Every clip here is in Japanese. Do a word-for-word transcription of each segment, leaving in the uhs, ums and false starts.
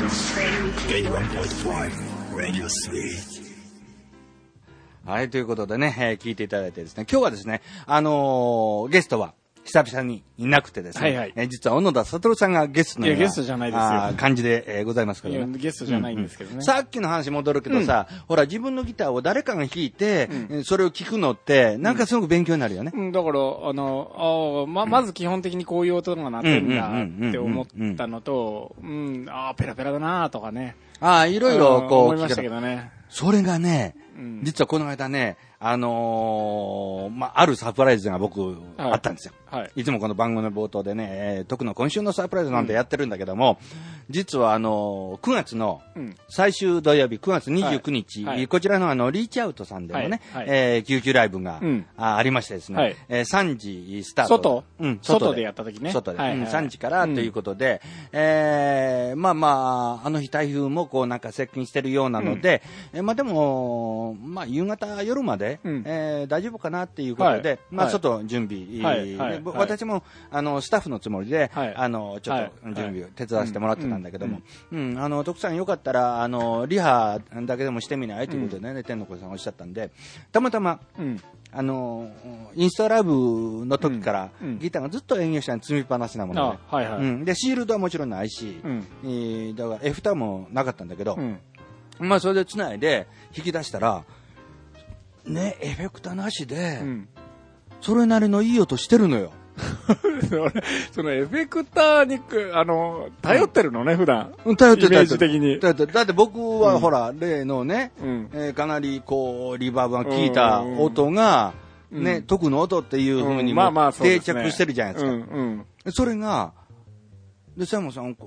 はい、ということでね、えー、聞いていただいてですね、今日はですね、あのー、ゲストは、久々にいなくてですね、はいはい、えー、実は小野田悟さんがゲストのような、 いやゲストじゃないですよ感じで、えー、ございますけどね。 いやゲストじゃないんですけどね、うんうん、 さっきの話戻るけどさ、うん、ほら自分のギターを誰かが弾いて、うん、それを聴くのってなんかすごく勉強になるよね、 うん、だからあのあままず基本的にこういう音が鳴ってんだって思ったのと、うん、ああペラペラだなとかね、 ああいろいろこう思いましたけどね。 それがね、うん、実はこの間ね、あのー、まあ、あるサプライズが僕、はい、あったんですよ、はい。いつもこの番組の冒頭でね、えー、特の今週のサプライズなんてやってるんだけども、うん、実はあのー、くがつの最終土曜日、くがつにじゅうくにち、はい、こちらのあの、リーチアウトさんでのね、はいはい、えー、救急ライブが、うん、あ, ありましてですね、はい、えー、さんじスタート。 外、うん、外で、外でやった時ね。 外で、はいはいはい、さんじからということで、うん、えー、まあまあ、あの日台風もこうなんか接近してるようなので、うん、えー、まあでも、まあ夕方夜まで、うん、えー、大丈夫かなっていうことで、はい、まあ外準備、はいはい、私もあのスタッフのつもりで、はい、あのちょっと準備を手伝わせてもらってたんだけども、うんうんうん、あの徳さんよかったらあのリハだけでもしてみないということでね、うん、天の声さんおっしゃったんで、たまたま、うん、あのインスタライブの時から、うん、ギターがずっと演技者に積みっぱなしなもので、はいはい、うん、でシールドはもちろんないし、うん、えー、だからエフタもなかったんだけど、うん、まあそれでつないで引き出したらね、エフェクターなしで、うん、それなりのいい音してるのよ。 そのエフェクターにあの頼ってるのね、うん、普段。 頼ってる、 イメージ的に。 だって、だって僕は、うん、ほら例のね、うん、えー、かなりこうリバーブが効いた音が、うん、ね、特の音っていう風にも定着してるじゃないですか。うんうんうん、それがでサイモンさんが、うん、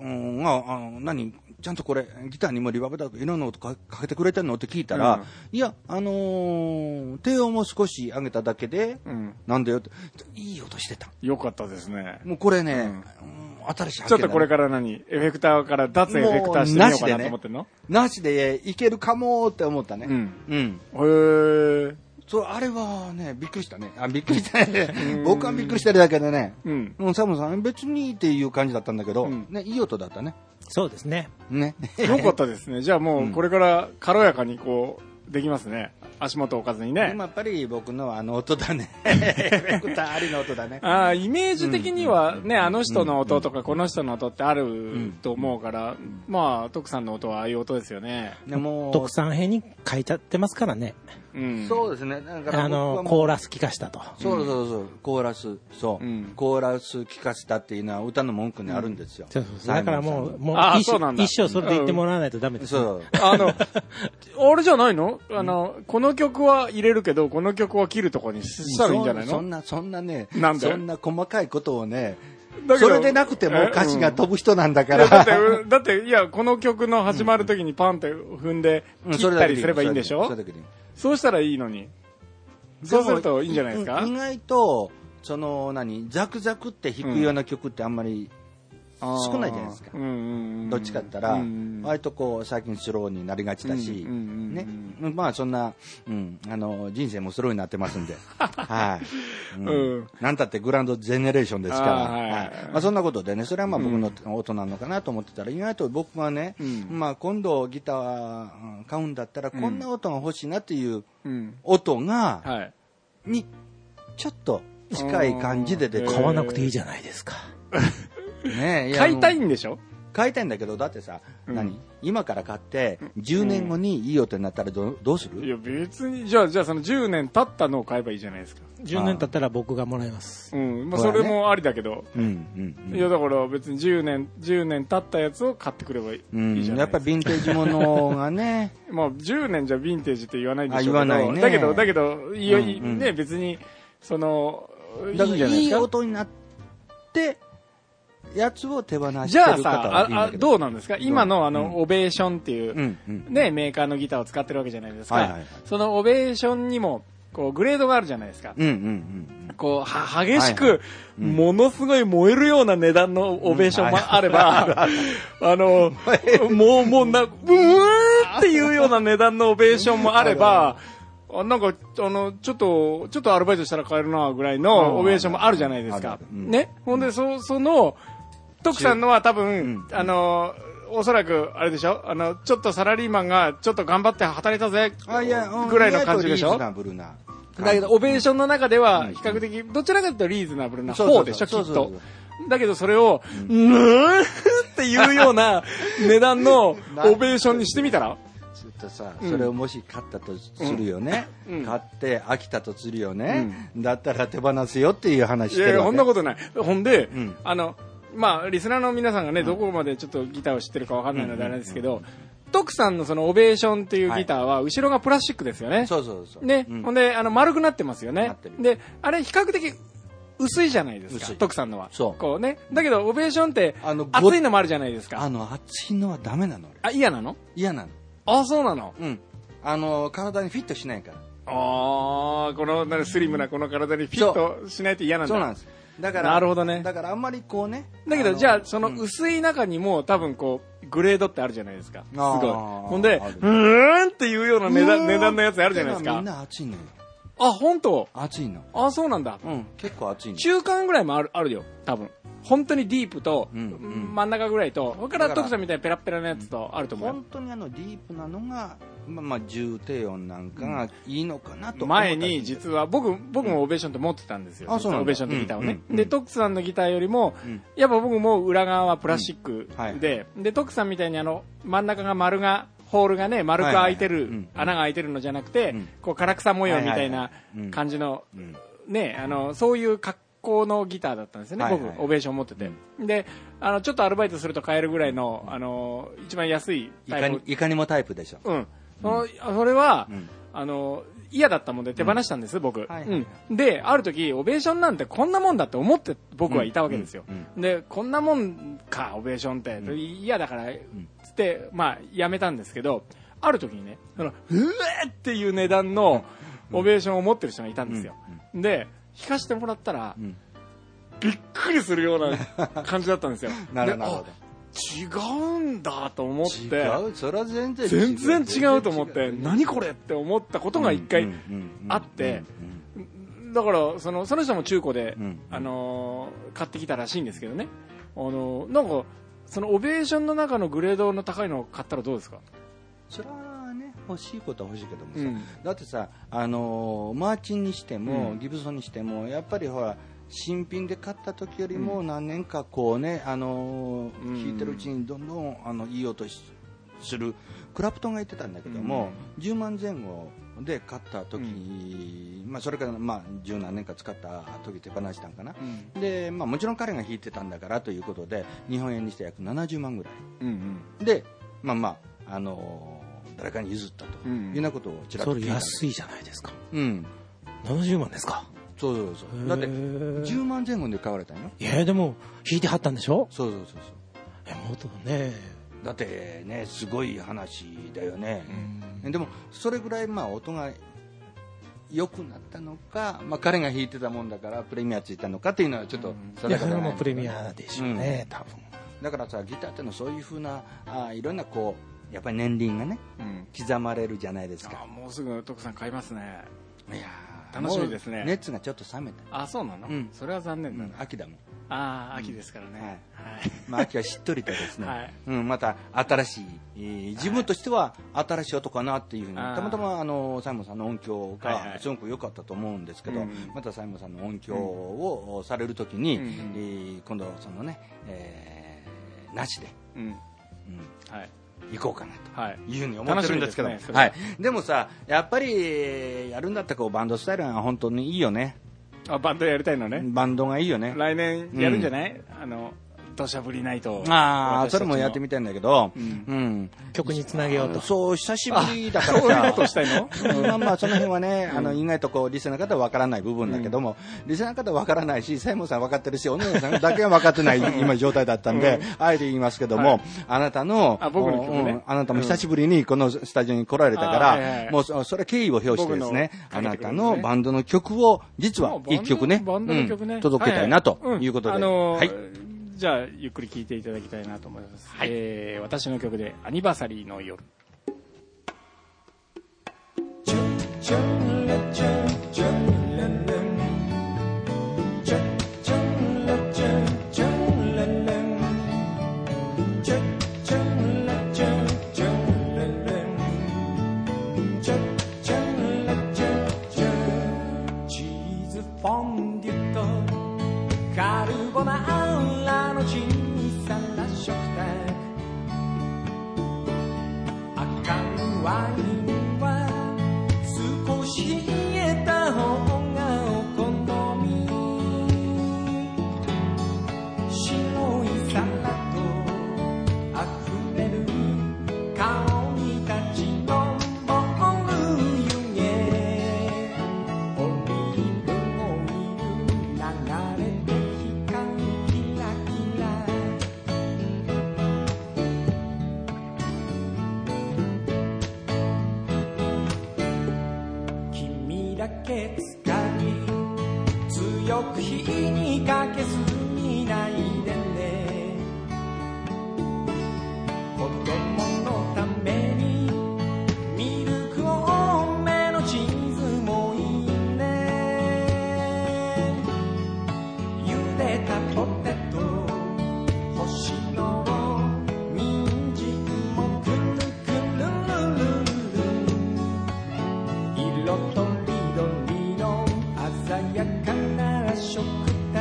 あの何ちゃんとこれギターにもリバーブだといろんな音かけてくれてんのって聞いたら、うん、いやあのー、低音も少し上げただけで、うん、なんだよっていい音してた。 よかったですね。 もうこれね、うん、新しい発見だね。 ちょっとこれから何エフェクターから脱エフェクターしてみようかなと思ってんの？ なしで、ね、なしでいけるかもって思ったね。うん。うん、へえ。そうあれはねびっくりしたね。あびっくりしたね。僕はびっくりしてるだけでね。うん。サムさん別にっていう感じだったんだけど、うん、ねいい音だったね。 そうですね。 ね。 よかったですね。じゃあもうこれから軽やかにこうできますね。足元置かずにね。 でもやっぱり僕のあの音だね。エフェクターありの音だね。 ああイメージ的にはね、うん、あの人の音とかこの人の音ってあると思うから、うん、まあ徳さんの音はああいう音ですよね。 でも徳さん編に書いちゃってますからね。 うん、そうですね。だからあのコーラス聞かしたと。 そうそうそう、コーラス、そう、うん、コーラス聞かせたっていうのは歌の文句にあるんですよ。 うん、そうそうだからもうもう一生一生それで言ってもらわないとダメです、ね。 そう。 あのあれじゃないの？あのこの曲は入れるけどこの曲は切るとこにしたらいいんじゃないの？ そんなそんなね、 なんでそんな細かいことをね。それでなくても歌詞が飛ぶ人なんだから、うん、 だってだっていやこの曲の始まる時にパンって踏んで切ったりすればいいんでしょ、うん、そ, そ, そうしたらいいのにそうするといいんじゃないですか。 意外とその何ザクザクって弾くような曲ってあんまり少ないじゃないですか、うん、どっちかって言ったら、うん、割とこう最近スローになりがちだし、うん、ね、まあそんな、うん、あの人生もスローになってますんではい、うんうん、なんたってグランドジェネレーションですから、はいはいまあ、そんなことでねそれはまあ僕の音なのかなと思ってたら、意外と僕はね、うんまあ、今度ギター買うんだったらこんな音が欲しいなっていう音が、うんはい、にちょっと近い感じで出て買わなくていいじゃないですかね、いや買いたいんでしょ。 買いたいんだけどだってさ、うん、何今から買ってじゅうねんごにいい音になったら ど, どうする？ いや別にじゃあじゃあそのじゅうねん経ったのを買えばいいじゃないですか。 じゅうねん経ったら僕がもらいます。 うんまあ、それもありだけど、うんうんうん、いやだから別にじゅうねんじゅうねん経ったやつを買ってくればいい、うん、いいじゃないですか。 やっぱヴィンテージものがねまあじゅうねんじゃヴィンテージって言わないんでしょうけど、 言わないね。 だけどだけどいや、うんうん、ね別にそのいいじゃないですか。いい音になってやつを手放してる方はいいんだけど。 じゃあさああどうなんですか今のあの、うん、オベーションっていう、うんうん、ねメーカーのギターを使ってるわけじゃないですか、はいはいはい、そのオベーションにもこうグレードがあるじゃないですか、うんうんうん、こうは激しく、はいはいうん、ものすごい燃えるような値段のオベーションもあれば、うん、あのもうもうなうわーっていうような値段のオベーションもあればあなんかあのちょっとちょっとアルバイトしたら買えるなぐらいのオベーションもあるじゃないですか、うん、ね、ほんでそその徳さんのは多分、うん、あのおそらく、あれでしょあの、ちょっとサラリーマンがちょっと頑張って働いたぜ、 あいやぐらいの感じでしょ。 リーズナブルな。 だけど、オベーションの中では、比較的、どちらかというとリーズナブルな方でしょ、きっと。だけど、それを、うーんっていうような値段のオベーションにしてみたらちょっとさ、それをもし買ったとするよね。買って飽きたとするよね。だったら手放すよっていう話してるわけ。 いや、そんなことない。ほんで、あの、まあ、リスナーの皆さんがね、どこまでちょっとギターを知ってるかわかんないのであれですけど、徳さんのそのオベーションっていうギターは後ろがプラスチックですよね。 そうそうそう。 ね、ほんで、あの、丸くなってますよね。で、あれ比較的薄いじゃないですか、徳さんのは。 そう。 こうね。だけど、オベーションって、熱いのもあるじゃないですか。 あの、熱いのはダメなの。 あ、嫌なの？ 嫌なの。 あ、そうなの？ うん。あの、体にフィットしないから。 ああ、このスリムなこの体にフィットしないと嫌なんだ。 そうなんです。だから、 なるほどね。 だからあんまりこうね。 だけど、じゃあ、その薄い中にも多分こう、グレードってあるじゃないですか。すごい。ほんで、うーんっていうような値段、値段のやつあるじゃないですか。 みんな熱いのよ。 あ、本当？ 熱いの。 あ、そうなんだ。 うん、結構熱いの。 中間ぐらいもある、あるよ、多分。本当にディープと、真ん中ぐらいと、それから徳さんみたいなペラペラなやつとあると思う。 本当にあのディープなのが、まあ、まあ、重低音なんかがいいのかなと思った。 前に実は、僕、僕もオベーションって持ってたんですよ。 あ、そうなんだ。 オベーションってギターをね。で、徳さんのギターよりも、やっぱ僕も裏側はプラスチックで、で、徳さんみたいにあの、真ん中が丸が、ホールがね、丸く開いてる、穴が開いてるのじゃなくて、こう、唐草模様みたいな感じの、ね、あの、そういう格好のギターだったんですよね、僕、オベーション持ってて。で、あの、ちょっとアルバイトすると買えるぐらいの、あの、一番安いタイプ。いかにもタイプでしょ。 うん。その、それは、あの、嫌だったもんで手放したんです、僕。で、ある時、オベーションなんてこんなもんだって思って僕はいたわけですよ。で、こんなもんか、オベーションって、嫌だから、つって、まあ、やめたんですけど、ある時にね、その、うえっていう値段のオベーションを持ってる人がいたんですよ。で、弾かしてもらったら、びっくりするような感じだったんですよ。 なるほど。 違うんだと思って、 違う、それは全然違う。全然違うと思って、何これって思ったことが一回あって、だから、その、その人も中古で、あのー、買ってきたらしいんですけどね。あのー、なんか、そのオベーションの中のグレードの高いのを買ったらどうですか？ それはね、欲しいことは欲しいけどもさ、うん、だってさ、あのー、マーチンにしても、うん、ギブソンにしても、やっぱりほら、新品で買った時よりも何年かこうね、あのー、弾いてるうちにどんどんあのいい音するクラプトンが言ってたんだけども、うん、じゅうまんぜん後で買った時、うん、まあそれからまあ十何年か使った時手放したんかな、うん、でまあもちろん彼が弾いてたんだからということで日本円にして約ななじゅうまんぐらい、うんうん、でまあまああのー、誰かに譲ったというようなことをちらっと聞いた。 それ安いじゃないですか。 うん。 ななじゅうまんですか。 そうそうそう。だってじゅうまんぜん後で買われたんよ。 いやでも弾いてはったんでしょ。 そうそうそうそう。 えもっとね。 だってねすごい話だよね。でもそれぐらいまあ音が良くなったのか、まあ彼が弾いてたもんだからプレミアついたのかっていうのはちょっと定かじゃない。いやそれもプレミアでしょうね、うん、多分。 だからさギターってのはそういう風なあいろんなこうやっぱり年輪がね、うん、刻まれるじゃないですか。 あもうすぐ徳さん買いますね。 いや楽しみですね。 熱がちょっと冷めた。 あそうなの、うん、それは残念だな、 うん、秋だもん。 ああ秋ですからね、 はいはいまあ、秋はしっとりとですね、はいうん、また新しい、えー、自分としては新しい音かなっていうふうに、はい、たまたまあのサイモンさんの音響がすごく良かったと思うんですけど、はいはい、またサイモンさんの音響をされるときに、うんえー、今度そのね、えー、なしで、うんうんはい行こうかなというふうに思ってるんですけど、はいで, ねはい、でもさやっぱりやるんだったらこうバンドスタイルは本当にいいよね。 あバンドやりたいのね。 バンドがいいよね。 来年やるんじゃない、うん、あの土砂降りナイト。 ああそれもやってみたいんだけど、 うんうん、曲につなげようと。 そう久しぶりだからさ。 そういうことしたいのまあまあその辺はね、うん、あの意外とこうリスナーの方は分からない部分だけども、うん、リスナーの方は分からないしサイモンさん分かってるしお姉さんだけは分かってない今状態だったんで、うん、あえて言いますけども、はい、あなたのあ僕の曲ね、 うん、あなたも久しぶりにこのスタジオに来られたから、うんはいはい、もうそれ敬意を表してですね、ねあなたのバンドの曲を実は一曲ね、 バンドの曲ね、 うん、届けたいなということで、 はいはいうんあのーはいじゃあゆっくり聴いていただきたいなと思います、はいえー、私の曲でアニバーサリーの夜。 Chum で使い強く火にかけすぎないでね子供のためにミルク多めのチーズもいいね茹でたポテト干しの人参もくるくるるる色とりどりの鮮やかな食卓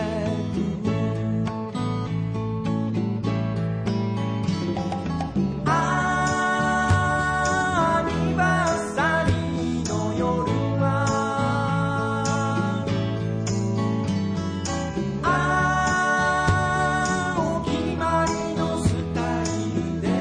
アニバーサリーの夜はあお決まりのスタイルで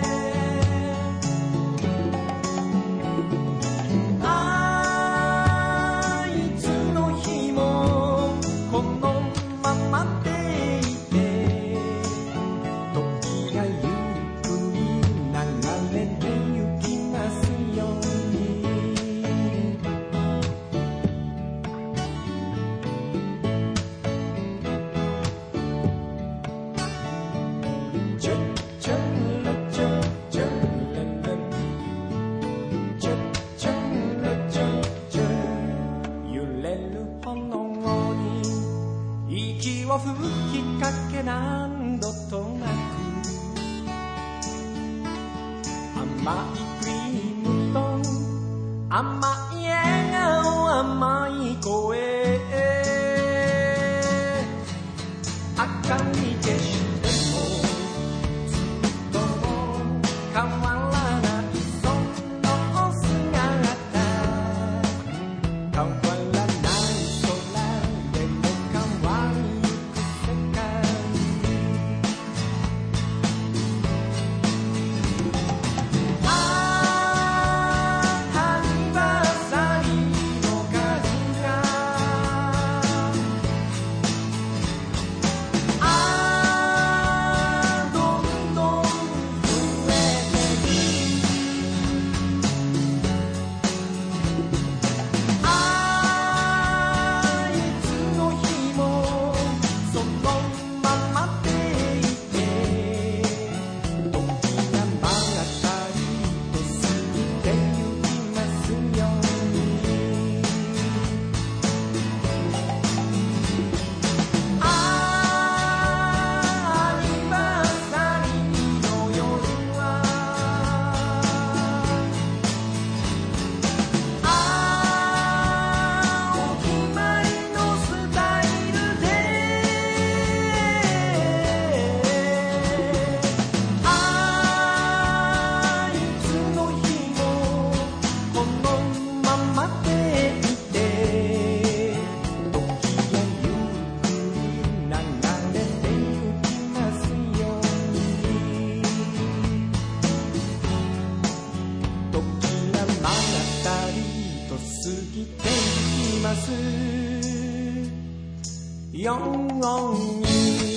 あいつの日もこのままでいて時がゆっくり流れてゆきますようにチュッチュンラチュンチュンララチュッチュンラチュンチュン揺れる炎に息を吹きかけ何度となく甘いクリームと甘い笑顔甘い声赤い消してもずっと変わらないその姿変わらない空でも変わりゆく世界アニバーサリーの数があどんどん増えていくあいつの日もそのままでいて時が曲がったりと過ぎてゆきますようにあアニバーサリーの夜はあお決まりのスタイルであいつの日もこのままでいて時がゆっくり流れてゆきますように時が曲がったりと過ぎてゆきますように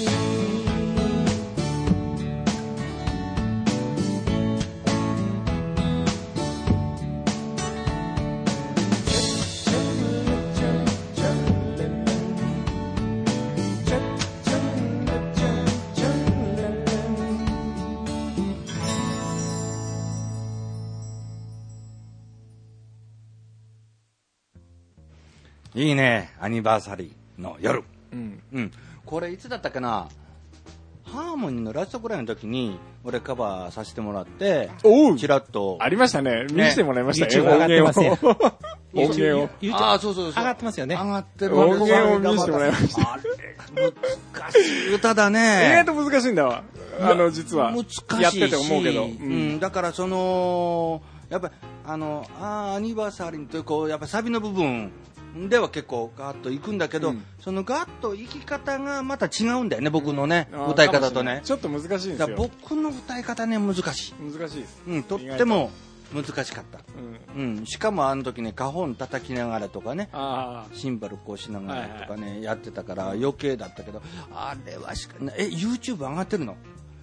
いいね、アニバーサリーの夜。 うんうん。これいつだったかな、ハーモニーのラストぐらいの時に俺カバーさせてもらって、 おうチラッと。 ありましたね。見せてもらいましたよ。 YouTube 上がってますよ。 音源を。 ああ、そうそうそう。 上がってますよね。 上がってる。 音源を見せてもらいました。 あれ、難しい歌だね。 意外と難しいんだわ。あの、実は。 難しいし。 やってて思うけど。 うん。うん、だからその、やっぱり、あの、あーアニバーサリーという、こう、やっぱサビの部分では結構ガーッといくんだけど、うん、そのガーッといき方がまた違うんだよね、僕のね、うん、歌い方とね。 ちょっと難しいんですよ。 僕の歌い方ね、難しい。 難しいです。 うん、とっても難しかった。うん。うん、しかもあの時ね、カホン叩きながらとかね、シンバルこうしながらとかね、はいはい、やってたから余計だったけど、あれはしか、え、YouTube 上がってるの？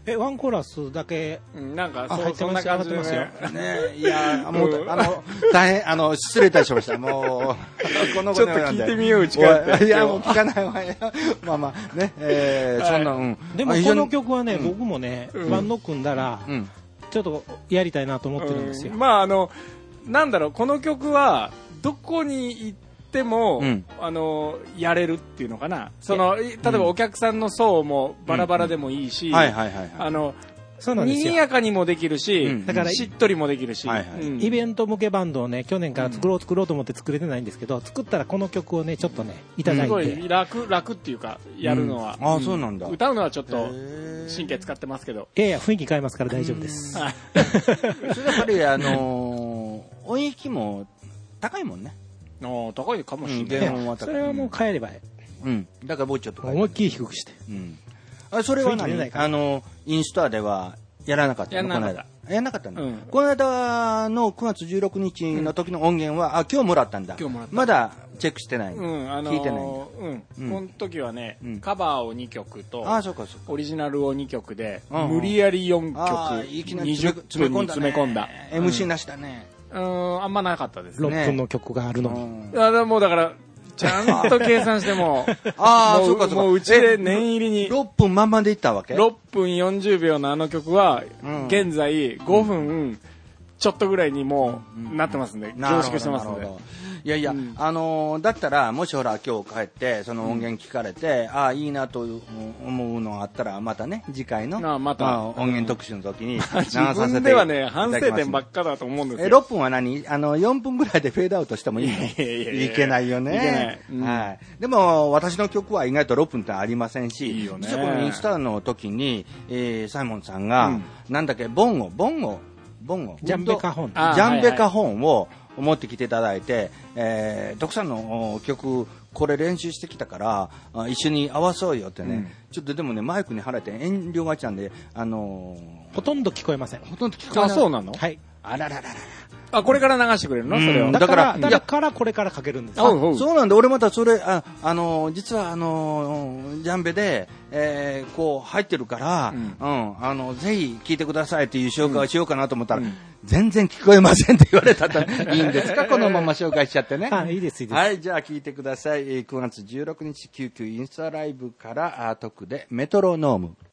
え、ワンコーラスだけ、 うん、なんかそ、そんな感じでますよ。 ね、いや、もう、あの、大変、あの、失礼いたしました。もう、 このちょっと聞いてみよう、うちから。 いや、もう聞かないわよ。まあまあ、ね、えー、そんな、うん。 でも、この曲はね、僕もね、バンド組んだら、ちょっとやりたいなと思ってるんですよ。 まあ、あの、なんだろう、この曲は、どこに行って、でも、うん、あのやれるっていうのかな、その例えばお客さんの層もバラバラでもいいし、にぎやかにもできるし、うん、だからしっとりもできるし、はいはいうん、イベント向けバンドをね去年から作ろう作ろうと思って作れてないんですけど、作ったらこの曲をねちょっとねいただいて、すごい楽楽っていうかやるのは、 うん、あそうなんだ、 歌うのはちょっと神経使ってますけど、 いやいや雰囲気変えますから大丈夫です。 それやっぱりあのー、音域も高いもんね。 あ高いかもしれない、 うん、それはもう変えればいい、 うん、だからもうちょっと思いっきり低くして、 うん、あそれは何あのインスタではやらなかったの？ やらなかった。 やらなかったの、うん、この間のくがつじゅうろくにちの時の音源は、うん、あ今日もらったんだ。 今日もらった。 まだチェックしてない、 うんあのー、 聞いてないんだ、 うんうん、この時はね、うん、カバーをにきょくとあそうかそうかオリジナルをにきょくで、うん、無理やりよんきょくいきなり詰め込んだ、ね、 詰め込んだエムシー なしだね、 うん、あんまなかったですね。 ろっぷんの曲があるのに。 いや、もうだから、ちゃんと計算しても、 ああ、 そうかそうか。もううちで念入りに。 ろっぷんまんまでいったわけ ? ろっぷんよんじゅうびょうのあの曲は、うん、現在ごふんちょっとぐらいにもうなってますんで、凝縮してますんで。 いやいや、うん、あのー、だったらもしほら今日帰ってその音源聞かれて、うん、ああいいなと思うのがあったらまたね次回のあまた、まあ、 音源特集の時に流させて自分ではね反省点ばっかだと思うんですよ。 えろっぷんは何あのよんぷんぐらいでフェードアウトしてもいいの？いやいやいやいけないよね。いけない、うん、はい。でも私の曲は意外とろっぷんってありませんし、 いいよね、 実はこのインスタの時に、えー、サイモンさんが、うん、なんだっけボンゴボンゴボンゴジャンベカホンジャンベカホンを持ってきていただいて、えー、徳さんの曲これ練習してきたから一緒に合わそうよってね、うん、ちょっとでもねマイクに貼られて遠慮がちなんで、あのー、ほとんど聞こえません。 ほとんど聞こえない。 あそうなの？ はい。 あららららら。 あこれから流してくれるの、うん、それを。 だからだからこれからかけるんです。 あそうなんで俺またそれああのー、実はあのー、ジャンベで、えー、こう入ってるから、うん、うん、あのぜひ聞いてくださいっていう紹介をしようかなと思ったら。うんうん全然聞こえませんって言われたらいいんですかこのまま紹介しちゃってね。 あいいですいいです。 はいじゃあ聞いてください。くがつじゅうろくにち救急インスタライブからあ特でメトロノーム。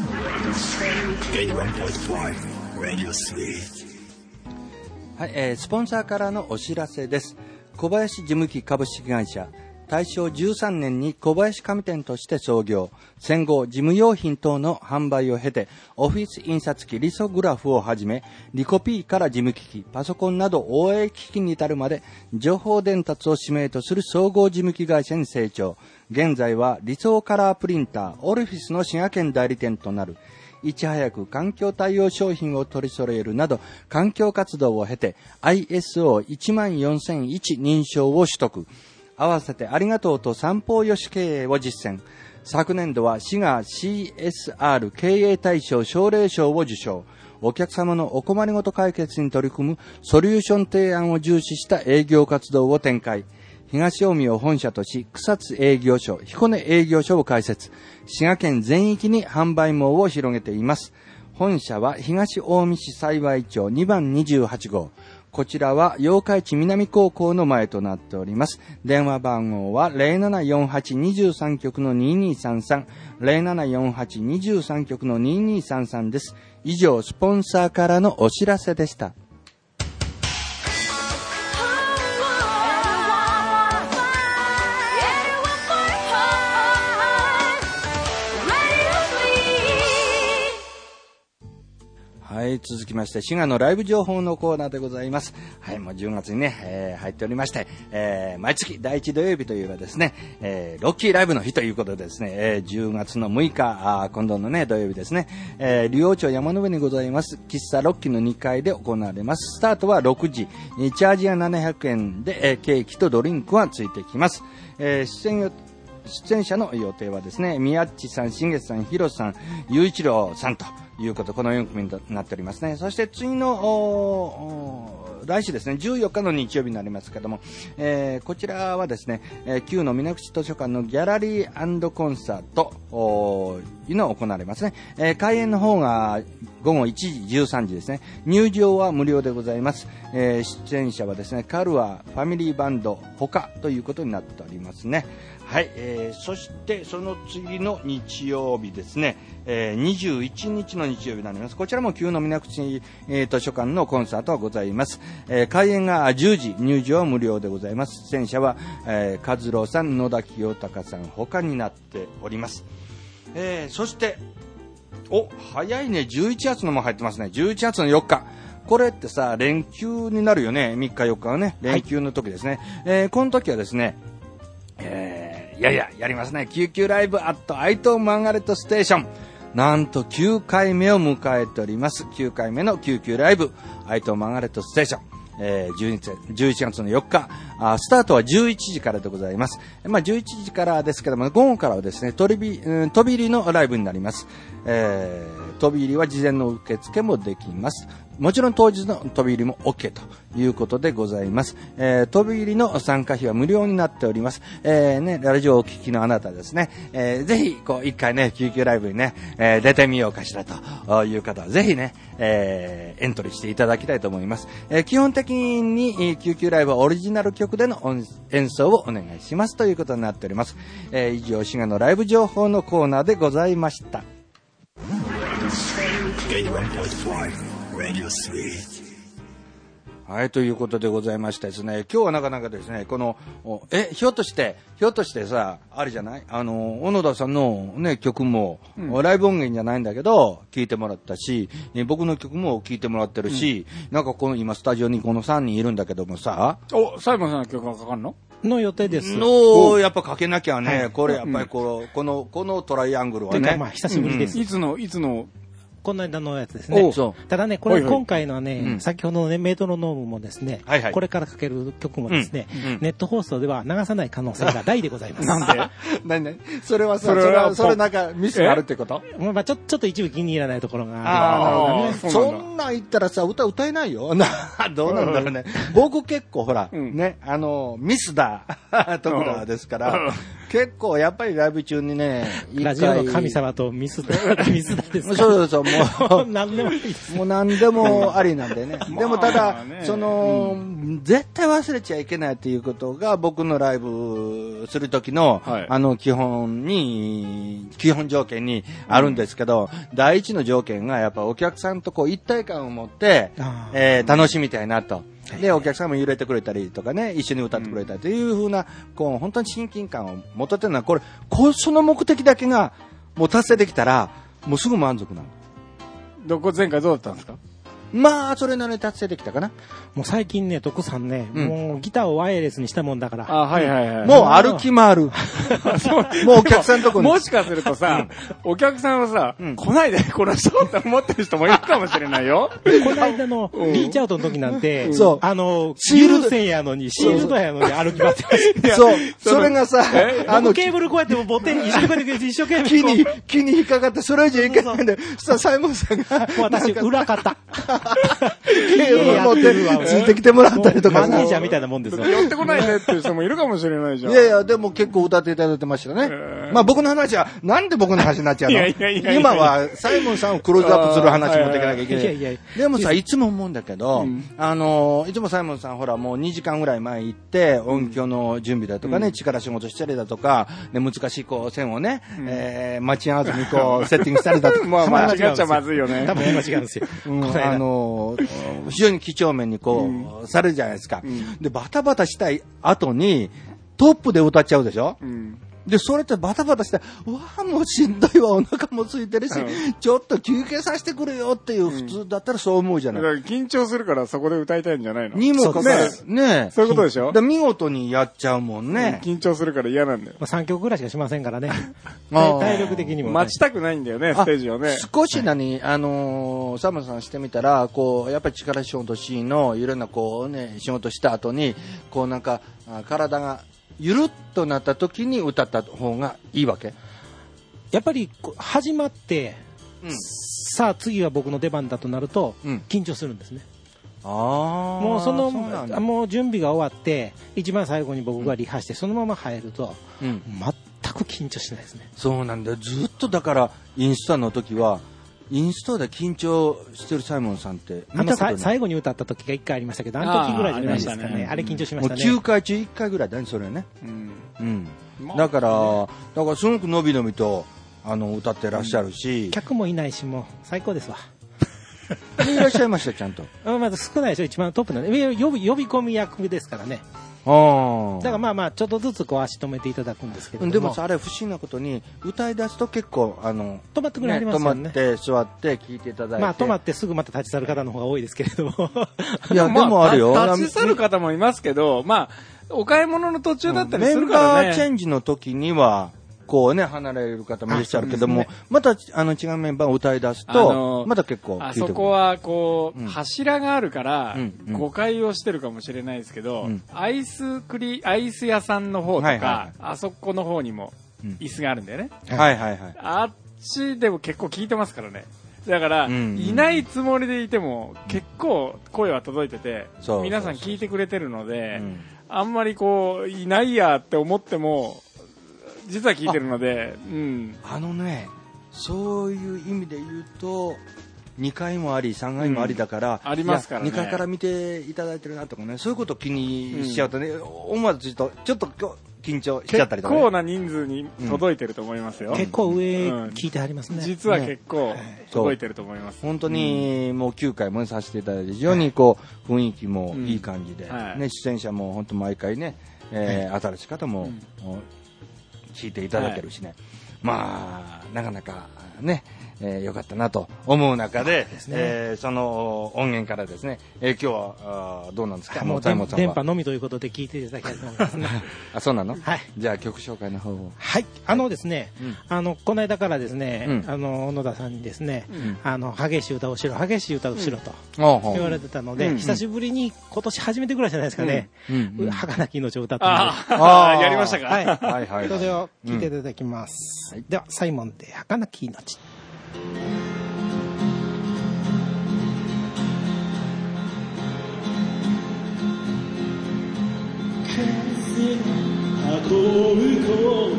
はい、えー、スポンサーからのお知らせです。小林事務機株式会社大正じゅうさんねんに小林紙店として創業。戦後、事務用品等の販売を経て、オフィス印刷機リソグラフをはじめ、リコピーから事務機器、パソコンなど応援機器に至るまで、情報伝達を使命とする総合事務機会社に成長。現在は理想カラープリンター、オルフィスの滋賀県代理店となる。いち早く環境対応商品を取り揃えるなど、環境活動を経て、アイエスオーいちまんよんせんいち 認証を取得。合わせてありがとうと三方よし経営を実践。昨年度は滋賀 シーエスアール 経営大賞奨励賞を受賞。お客様のお困りごと解決に取り組むソリューション提案を重視した営業活動を展開。東近江を本社とし、草津営業所、彦根営業所を開設。滋賀県全域に販売網を広げています。本社は東近江市幸町にばんにじゅうはちごう。こちらは八日市南高校の前となっております。電話番号は ゼロななよんはちにさん 局のににさんさん ゼロななよんはちにさん 局のににさんさんです。以上スポンサーからのお知らせでした。はい、続きまして滋賀のライブ情報のコーナーでございます。はい、もうじゅうがつにね、えー、入っておりまして、えー、毎月だいいち土曜日といえばですね、えー、ロッキーライブの日ということでですね、えー、じゅうがつのむいか、あ今度のね土曜日ですね、えー、竜王町山の上にございます喫茶ロッキーのにかいで行われます。スタートはろくじ、チャージはななひゃくえんで、えー、ケーキとドリンクはついてきます。えー、出演予出演者の予定はですね、宮地さん、しげさん、ひろさん、ゆういちろうさんということ、このよん組になっておりますね。そして次の来週ですね、じゅうよっかの日曜日になりますけども、えー、こちらはですね、えー、旧の水口図書館のギャラリー&コンサートいうのが行われますね。えー、開演の方がごごいちじじゅうさんじですね。入場は無料でございます。えー、出演者はですね、カルアファミリーバンド他ということになっておりますね。はい、えー、そしてその次の日曜日ですね、えー、にじゅういちにちの日曜日になります。こちらも旧の水口、えー、図書館のコンサートがございます。えー、開演がじゅうじ、入場は無料でございます。出演者は、えー、和郎さん、野田清隆さん他になっております。えー、そしてお早いね、じゅういちがつのも入ってますね。じゅういちがつのよっか、これってさ連休になるよね。みっかよっかはね連休の時ですね、はい、えー、この時はですね、えー、いやいややりますね。救急ライブアット愛東マーガレットステーション、なんときゅうかいめを迎えております。きゅうかいめの救急ライブ愛東マーガレットステーション、えー、じゅういちがつのよっか、あスタートはじゅういちじからでございます。まあ、じゅういちじからですけども、午後からはですね、飛び、うん、飛び入りのライブになります。えー、飛び入りは事前の受付もできます。もちろん当日の飛び入りも OK ということでございます。えー、飛び入りの参加費は無料になっております。えー、ね、ラジオをお聞きのあなたですね、えー、ぜひ、こう、一回ね、救急ライブにね、えー、出てみようかしらという方は、ぜひね、えー、エントリーしていただきたいと思います。えー、基本的に、救急ライブはオリジナル曲での演奏をお願いしますということになっております。えー、以上、滋賀のライブ情報のコーナーでございました。はい、ということでございましてですね、今日はなかなかですね、この、え、ひょっとして、ひょっとしてさ、あれじゃないあの、小野田さんのね、曲も、うん、ライブ音源じゃないんだけど、聴いてもらったし、僕の曲も聴いてもらってるし、うん、なんかこの、今スタジオにこのさんにんいるんだけどもさ、 お、サイモンさんの曲がかかるのの予定です。 の、やっぱかけなきゃね、はい、これやっぱりこの、うん、この、このトライアングルはね。 まあ、久しぶりです。 うん、いつの、いつの、 この間のやつですね。ただね、これ今回のね、うん、先ほどのね、メトロノームもですね、はいはい、これからかける曲もですね、うんうん、ネット放送では流さない可能性が大でございます。 なんで何何それはさ、それは、それなんかミスがあるってこと？ まあちょ、ちょっと一部気に入らないところがある。あ、そんなん言ったらさ、歌歌えないよ。どうなんだろうね。僕結構ほら、うん、ね、あの、ミスだ、ところですから、結構やっぱりライブ中にね、 ラジオの神様とミスだ、ミスだですか。 そうそうそう、もう、何でもいいです。 もう何でもありなんでね。でもただ、その、うん、絶対忘れちゃいけないっていうことが僕のライブする時の、はい、あの、基本に、基本条件にあるんですけど、うん、第一の条件がやっぱお客さんとこう一体感を持って、えー、楽しみたいなと。で、お客さんも揺れてくれたりとかね、一緒に歌ってくれたりというふうな、こう、本当に親近感を持ってるのは、これ、こその目的だけが、もう達成できたら、もうすぐ満足なの。 どこ、前回どうだったんですか？ まあ、それなりに達成できたかな。 もう最近ね、徳さんね、うん、もうギターをワイヤレスにしたもんだから。 あ、はいはいはい。 もう歩き回る。もうお客さんとこに。 もしかするとさ、お客さんはさ、うん、来ないでこの人って思ってる人もいるかもしれないよ。 この間のリーチアウトの時なんて、そう、あの、シールド線やのに、シールドやのに歩き回ってました。 そう、それがさ、 あの、ケーブルこうやってボテンに一生懸命、一生懸命。 木に、木に引っかかって、それ以上いけないんで、そしたらサイモンさんが、 私、裏方。 ケーブル持ってついてきてもらったりとか。 マネージャーみたいなもんですよ。 寄ってこないねっていう人もいるかもしれないじゃん。 いやいや、でも結構歌っていただいてましたね。まあ僕の話は、なんで僕の話になっちゃうの？いやいやいや今はサイモンさんをクローズアップする話持っていかなきゃいけない。いやいやいやでもさ、いつも思うんだけど、うん、あの、いつもサイモンさんほらもうにじかんぐらい前行って、音響の準備だとかね、うん、力仕事したりだとか、で難しいこう線をね、うん、えー、間違わずにこうセッティングしたりだとか。 まあ間違っちゃまずいよね。 多分間違うんですよ。 うん、あの、非常に几帳面にこう、うん、されるじゃないですか、うん、でバタバタしたい後にトップで歌っちゃうでしょ、うん、でそれってバタバタしてうわーもうしんどいわお腹も空いてるし、うん、ちょっと休憩させてくれよっていう普通だったらそう思うじゃない、 うん、だから緊張するからそこで歌いたいんじゃないのにもかかわらずね、 そういうことでしょ。 で見事にやっちゃうもんね、 うん、緊張するから嫌なんだよ、 まあ、さんきょくぐらいしかしませんからね体力的にも、ね、 待ちたくないんだよねステージをね。 少し何、あのー、サムさんしてみたらこうやっぱり力仕事シーンのいろんなこうね仕事した後にこうなんか体がゆるっとなった時に歌った方がいいわけ。 やっぱり始まってうん、さあ次は僕の出番だとなると、うん、緊張するんですね。 あもうそのそもう準備が終わって一番最後に僕がリハして、うん、そのまま入ると、うん、全く緊張しないですね。 そうなんだよ。ずっとだからインスタの時はインストで緊張してるサイモンさんって見たことない。 あの最後に歌った時がいっかいありましたけど、あの時ぐらいじゃないですかね。あ, ねあれ緊張しましたね。 もうきゅうかい中いっかいぐらいだね、それね。うんうん、だからだからすごくのびのびとあの歌ってらっしゃるし、 うん、客もいないしもう最高ですわ。 いらっしゃいましたちゃんと。 まず少ないでしょ、一番トップなんで呼び呼び込み役ですからね。あだからまあまあちょっとずつこう足止めていただくんですけども、 でもさ、あれ不思議なことに歌い出すと結構あの止まってくれありますよね。 止まって座って聞いていただいて、 まあ止まってすぐまた立ち去る方の方が多いですけれどもいやでもあるよ、 まあ、立ち去る方もいますけど、まあお買い物の途中だったりするからね。 メンバーチェンジの時にはこうね離れる方もいらっしゃるけども、ね、またあの違うメンバーを歌い出すと、あのー、また結構あそこはこう、うん、柱があるから、うんうん、誤解をしてるかもしれないですけど、うん、アイスクリアイス屋さんの方とか、はいはいはい、あそこの方にも椅子があるんだよね、 うん、はいはいはい、 あっちでも結構聞いてますからね。だから、うんうん、いないつもりでいても結構声は届いてて、うん、皆さん聞いてくれてるので、うん、あんまりこういないやって思っても実は聞いてるので、うん、 あのね、そういう意味で言うとにかいもありさんがいもありだから、 うん、ありますからね。 にかいから見ていただいてるなとかね、そういうことを気にしちゃうとね、うん、思わずちょっとちょっと緊張しちゃったりとか、ね、 結構な人数に届いてると思いますよ、 うん、結構上聞いてはりますね、 うん、実は結構届いてると思います、 ね、本当にもうきゅうかいもさせていただいて非常にこう雰囲気もいい感じで、うんはい、ね、出演者も本当毎回ね、えー、新しい方も、うん聞いていただけるしね、はい、まあなかなかね、えー、よかったなと思う中で、ねえー、その音源からですね、えー、今日はあどうなんですか。 もう電波のみということで聞いていただきたいと思いますねあ、そうなの、 はい、 じゃあ曲紹介の方を。 はい、あのですね、うん、あのこの間からですね、うん、あの小野田さんにですね、うん、あの激しい歌をしろ激しい歌をしろと言われてたので、うん、久しぶりに今年初めてぐらいじゃないですかね、うんうん、儚き命を歌ってあやりましたか。 はいはいはい、それを聞いていただきます、うん、ではサイモンで儚き命。 風が運ぶと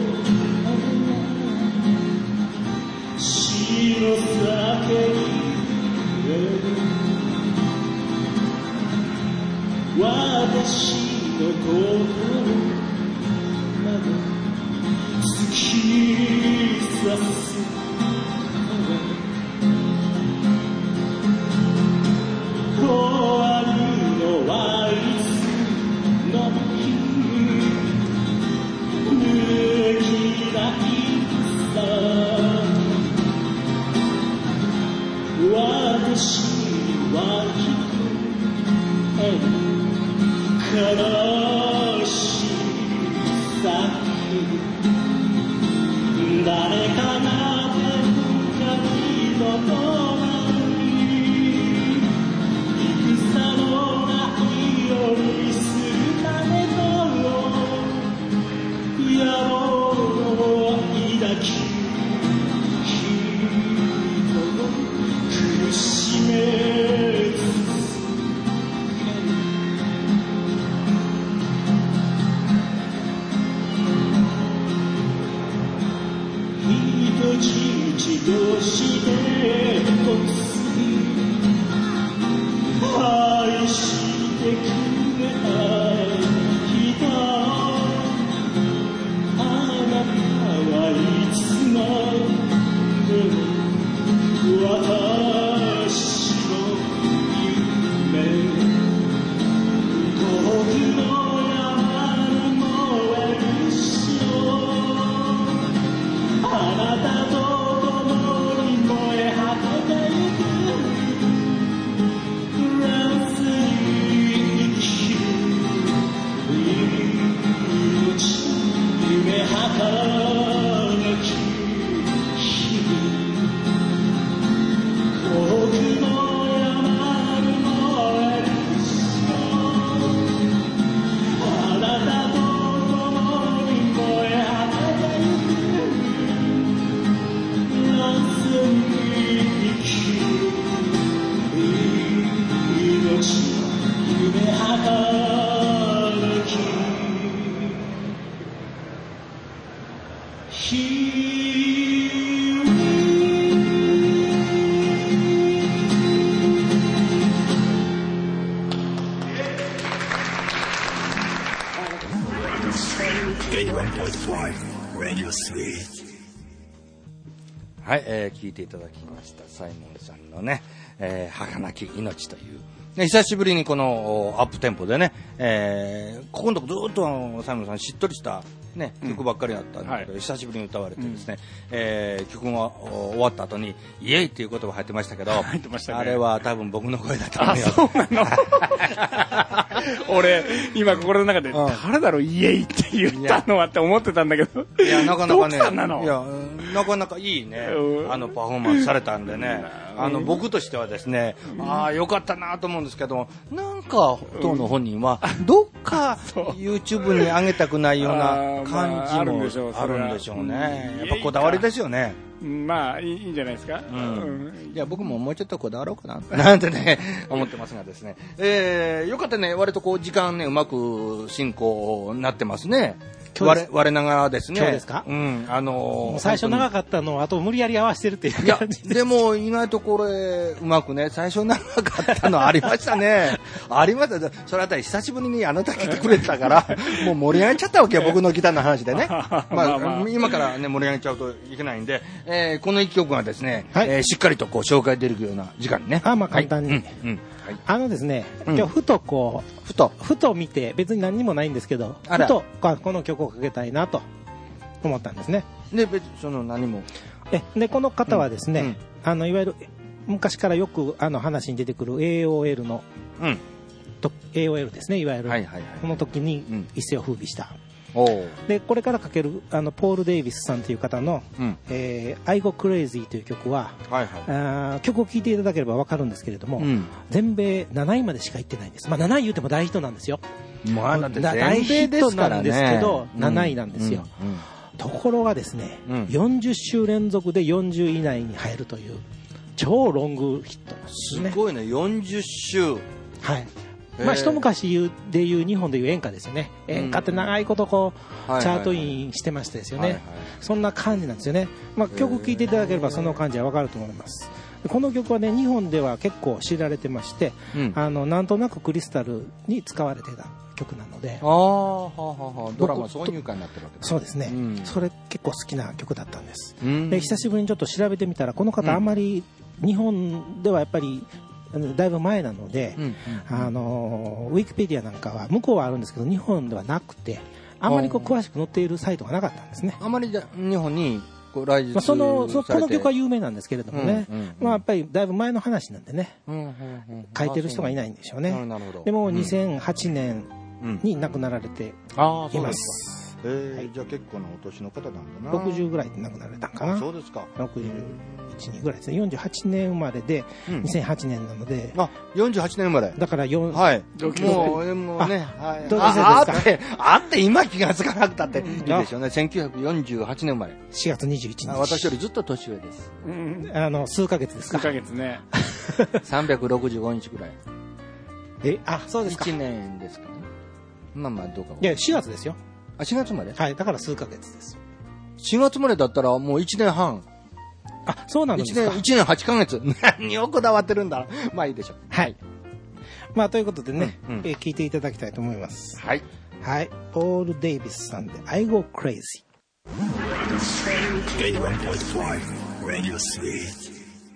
白酒に私の心まで突き刺す終わるのはいつの日抜きないさ私は悲しいさ誰かが手がきのと戦のないようにするための野望を抱き人を苦しめ続ける人質としてこす愛してくれた人あなたはいつまでも私の夢遠くの山に燃える潮あなたと共に燃え果ててゆくはい、えー、聞いていただきましたサイモンさんのね、えー、儚き命という、ね、久しぶりにこのアップテンポでね、えー、ここのとこずっとサイモンさんしっとりしたね、曲ばっかりだったんだけど、うん、久しぶりに歌われてですね、うん、えー、曲が終わった後にイエイっていう言葉入ってましたけど、 入ってましたね、 あれは多分僕の声だと思います。 あ、そうなの俺今心の中で、うん、誰だろうイエイって言ったのはって思ってたんだけど、 いやなかなかね、 なのいやなかなかいいね、あのパフォーマンスされたんでね、あの僕としてはですね、うん、ああよかったなと思うんですけど、なんか当の本人はどっか YouTube に上げたくないような感じもあるんでしょうね。やっぱこだわりですよね。 まあいいんじゃないですか。うんうん、いや僕ももうちょっとこだわろうかななんてね思ってますがですね。えー、よかったね、割とこう時間ねうまく進行になってますね。我, 我ながらですね。 今日ですか？ うん、あのー、 最初長かったのをあと無理やり合わせてるっていう感じで。 いやでも意外とこれうまくね、最初長かったのありましたね。ありました。それあたり久しぶりにあなた来てくれたからもう盛り上げちゃったわけよ、僕のギターの話でね。まあ、まあまあ、今からね盛り上げちゃうといけないんで、えー、この一曲がですね、はい、えー、しっかりとこう紹介できるような時間にね。 あ、まあ簡単に。はい、うんうんはい、あのですね、今日ふとこう、ふと、ふと見て、別に何にもないんですけど、ふとこの曲をかけたいなと思ったんですね。 で、別にその何も。 え、で、この方はですね、うんうん、あの、いわゆる、昔からよくあの話に出てくる エーオーエル の、うん、と エーオーエル ですね、いわゆる。はいはいはい、この時に一世を風靡した。うん、でこれからかけるあのポール・デイビスさんという方の「うん、えー、I Go Crazy」という曲は、はいはい、あ曲を聴いていただければ分かるんですけれども、うん、全米なないまでしか行ってないんです。まあ、なない言うても大ヒットなんですよ。 まあ、だって大ヒットなんですけど、うん、なないなんですよ、うんうんうん、ところがですね、うん、よんじゅっ週連続でよんじゅう以内に入るという超ロングヒットなんですね。 すごいね、よんじゅっ週。 はい、まあ、一昔言うでいう日本でいう演歌ですよね。演歌って長いことこう、うん、チャートインしてましたですよね、はいはいはい、そんな感じなんですよね。まあ、曲聴いていただければその感じは分かると思います。この曲はね日本では結構知られてまして、うん、あのなんとなくクリスタルに使われてた曲なので、 ああ、はははドラマ挿入歌になってるわけです。 そうですね、うん、それ結構好きな曲だったんです、うん、で久しぶりにちょっと調べてみたらこの方あんまり日本ではやっぱりだいぶ前なので、うんうんうん、あのウィキペディアなんかは向こうはあるんですけど日本ではなくてあんまりこう詳しく載っているサイトがなかったんですね。 あまり日本にこう来日されて、 まあ、そのそこの曲は有名なんですけれどもね、うんうんうん、まあ、やっぱりだいぶ前の話なんでね、うんうんうん、書いてる人がいないんでしょうね。でもにせんはちねんに亡くなられています、うん、あ、そうですか。 えーはい、じゃあ結構なお年の方なんだな。 ろくじゅうぐらいで亡くなられたんかな。 そうですか。 ろくじゅういち、にぐらいですね。よんじゅうはちねん生まれで、うん、にせんはちねんなので。 あ、よんじゅうはちねん生まれ。 だからよん、 はい。もう、もうね、はい。同級生ですか。あって、あって今気がつかなくたっていいでしょうね。せんきゅうひゃくよんじゅうはちねん生まれ。 しがつにじゅういちにち。 私よりずっと年上です。 うん、あの、数ヶ月ですか。 数ヶ月ね。 さんびゃくろくじゅうごにちぐらい。 え、あ、そうですか。 いちねんですかね。まあまあ、どうか。 いや、しがつですよ。 あ、しがつまで？ はい、だから数ヶ月です。 しがつまでだったらもういちねんはん。 あ、そうなんですか。 いちねん、いちねんはちかげつ。何をこだわってるんだ。まあいいでしょう。 はい。まあということでね、うんうん、えー、聞いていただきたいと思います。 はい。 はい。ポール・デイビスさんで I Go Crazy。Radio Sweet。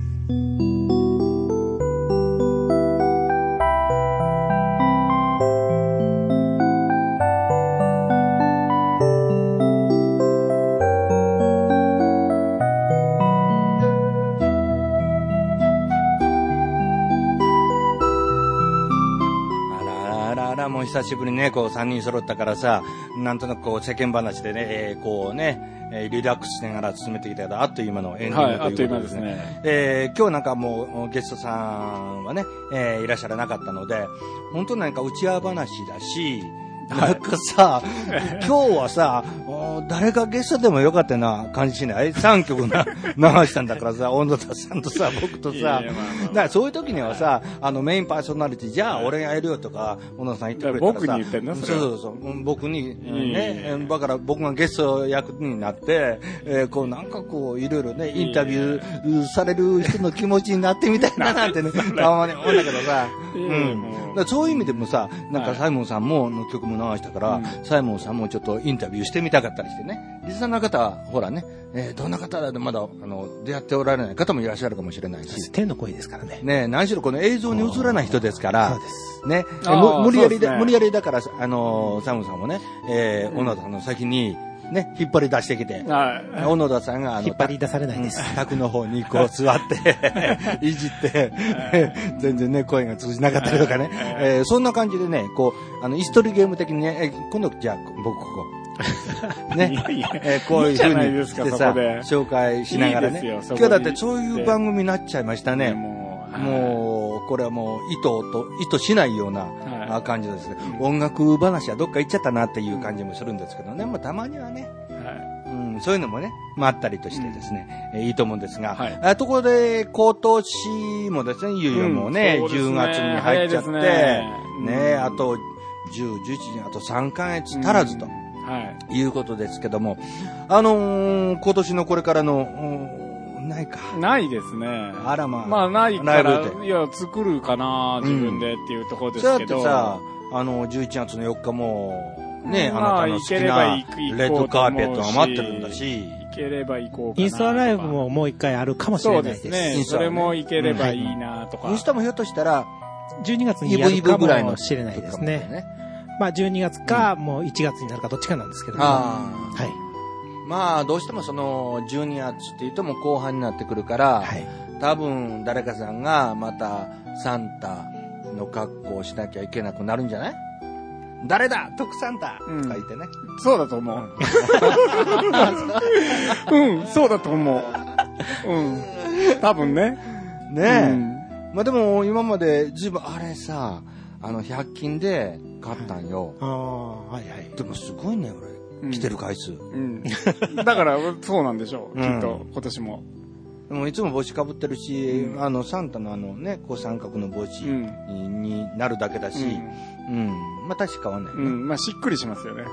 久しぶりにね、こうさんにん揃ったからさ、なんとなくこう世間話でね、えー、こうね、えー、リラックスしながら進めてきたらあっという間のエンディングということですね。はい、あっという間ですね。えー、今日なんかもうゲストさんはね、えー、いらっしゃらなかったので、本当なんか打ち合わ話だし、なんかさ、今日はさ、 のー、誰がゲストでもよかったな感じしない ?さん 曲な流したんだからさ、小野田さんとさ、僕とさ、いやいやまあまあまあ、だからそういう時にはさ、あのメインパーソナリティ、じゃあ俺がやるよとか、小野田さん言ってくれたらさ、 僕に言ってんのそれ。 そうそうそう、僕に、ね、だから僕がゲスト役になって、えー、こうなんかこう、いろいろね、インタビューされる人の気持ちになってみたいななんてね、たまに思うんだけどさ、うん。だからそういう意味でもさ、なんかサイモンさんもの曲も流したから、はい、サイモンさんもちょっとインタビューしてみたかったりしてね。リスナーの方は、ほらね、えー、どんな方でまだ、あの、出会っておられない方もいらっしゃるかもしれないし。 天の声ですからね。 ね、何しろこの映像に映らない人ですから、そうです。ね、無理やりで、ね、無理やりだから、あの、サイモンさんもね、えー、小野田さんの先に、ね、引っ張り出してきて、はい、小野田さんがあの引っ張り出されないです。 卓の方にこう座っていじって全然ね声が通じなかったりとかね、えー、そんな感じでねこうあのイストリーゲーム的にね、え今度じゃあ僕ここねいやいや、えー、こういう風にしてさ紹介しながらねいい今日だってそういう番組になっちゃいましたね。もう、もうこれはもう意図と意図しないような感じですね、うん、音楽話はどっか行っちゃったなっていう感じもするんですけどね、まあ、たまにはね、はいうん、そういうのもね、まあ、あったりとしてですね、うん、えー、いいと思うんですが、はい、あところで今年もですねいよいよもうね、うん、じゅうがつに入っちゃってね、ね、あとじゅう、じゅういちにあとさんかげつ足らずと、うんはい、いうことですけども、あのー、今年のこれからの、うんないか。 ないですね。 あらまあ。 まあないから、いや、作るかな、自分でっていうところですけど。 そうやってさ、あの、じゅういちがつのよっかも、ね、うん、あなたの好きなレッドカーペットが待ってるんだし。 行ければ行こうかな。 インスタライブももう一回あるかもしれないです。 そうですね。それも行ければいいなとか、うん。 インスタもひょっとしたら、 じゅうにがつにやるかもしれないですね。まあじゅうにがつか、もういちがつになるかどっちかなんですけども。はい。 まあどうしてもそのじゅうにがつって言っても後半になってくるから、はい、多分誰かさんがまたサンタの格好をしなきゃいけなくなるんじゃない？誰だ特サンタ、うん、とか言ってね。 そうだと思う。うん、そうだと思う。うん、多分ね。 ねえ。うん、まあでも今までずいぶんあれさ、あのひゃく均で買ったんよ。ああ、はいはい。でもすごいね俺。来てる回数、うんうん、だからそうなんでしょう、きっと今年も。 でもいつも帽子かぶってるし、うん、あのサンタのあのねこう三角の帽子になるだけだし、うん、うん、まあ確か変わんないね、うん、 まあしっくりしますよね。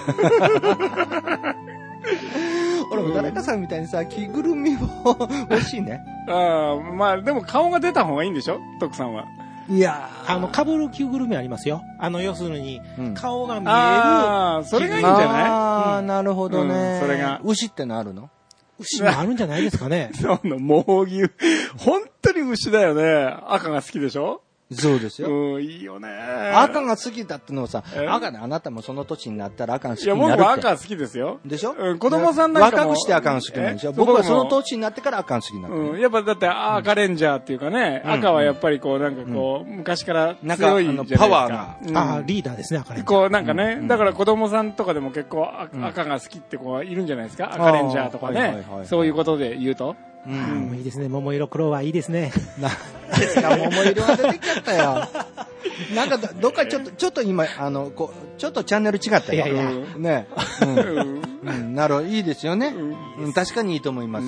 俺も誰かさんみたいにさ着ぐるみも欲しいね。 ああ、まあでも顔が出た方がいいんでしょ徳さんは。 いやあの、被る着ぐるみありますよ。あの、要するに、顔が見える。 ああ、それがいいんじゃない？ ああ、なるほどね、 うん。それが。 牛ってのあるの？ 牛もあるんじゃないですかね。 そうの、猛牛。本当に牛だよね。赤が好きでしょ？ そうですよ。 うん、いいよね。 赤が好きだってのをさ、赤であなたもその年になったら赤が好きになるって。いや、 僕は赤好きですよ。 でしょ？ うん、子供さんなんかも。 若くして赤が好きなんでしょ？僕はその年になってから赤が好きになる。 うん、やっぱだって赤レンジャーっていうかね、うん、赤はやっぱりこうなんかこう、うん、昔から強いじゃないですか。 パワーが。 うん、ああ、リーダーですね、赤レンジャー。こうなんかね、うん、だから子供さんとかでも結構赤が好きって子はいるんじゃないですか？赤レンジャーとかね。そういうことで言うと。 うん、うん、いいですね。桃色クローバーいいですね。 なんですか、桃色が出てきちゃったよ。なんかどっかちょっとちょっと今あのこうちょっとチャンネル違ったよ。いやいやね、うんうん、なるほどいいですよね。うん、確かにいいと思います。うん、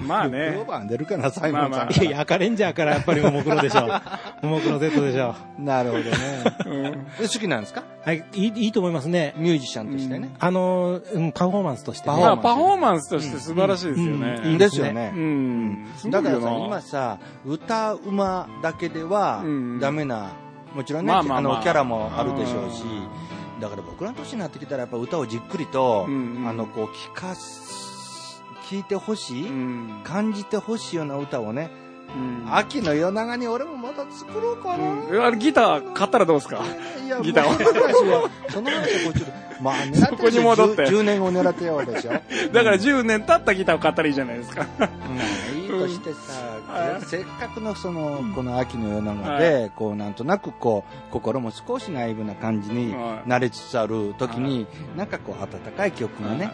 まあね。クローバー出るかなサイモンさん。まあまあ、 いやいや赤レンジャーからやっぱり桃黒でしょう。桃黒 Z でしょう。なるほどね。うん、好きなんですか？ はいいいいいと思いますね。 ミュージシャンとしてね。 あのパフォーマンスとしてね。 パフォーマンスとして素晴らしいですよね。 いいですよね。うん。だからさ今さ歌うまだけではダメな。もちろんね、まあまあまあ、あのキャラもあるでしょうし、だから僕らの年になってきたらやっぱ歌をじっくりと、うんうん、あのこう聞かす聞いてほしい、うん、感じてほしいような歌をね、うん、秋の夜長に俺もまた作ろうかな、 うん、あれギター買ったらどうですか？いやギターをその話はこうちょっとまあ狙ってそこに戻ってじゅうねんご狙ってようでしょ。 だからじゅうねん経ったギターを買ったらいいじゃないですか。 うん、いいとしてさ、うん、せっかくのそのこの秋の夜長で、はい、こうなんとなくこう心も少しナイブな感じに慣れつつある時に、はい、なんかこう温かい曲がね、はい、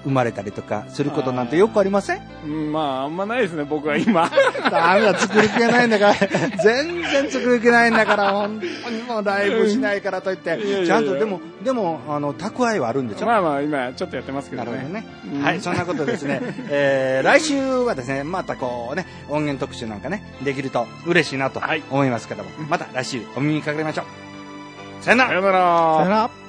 生まれたりとかすることなんてよくありません？ うん、まあ、あんまないですね、僕は今。 ダメだ、作る気がないんだから。全然作る気ないんだから、本当にもうライブしないからといって、うん、ちゃんと、でも、でも、あの、蓄えはあるんでしょ？ まあまあ、今、ちょっとやってますけどね。 なるほどね。うん、はい、そんなことですね。えー、来週はですね、またこうね、音源特集なんかね、できると嬉しいなと思いますけども、はい、また来週お耳にかかりましょう。さよなら。 さよなら。 さよなら。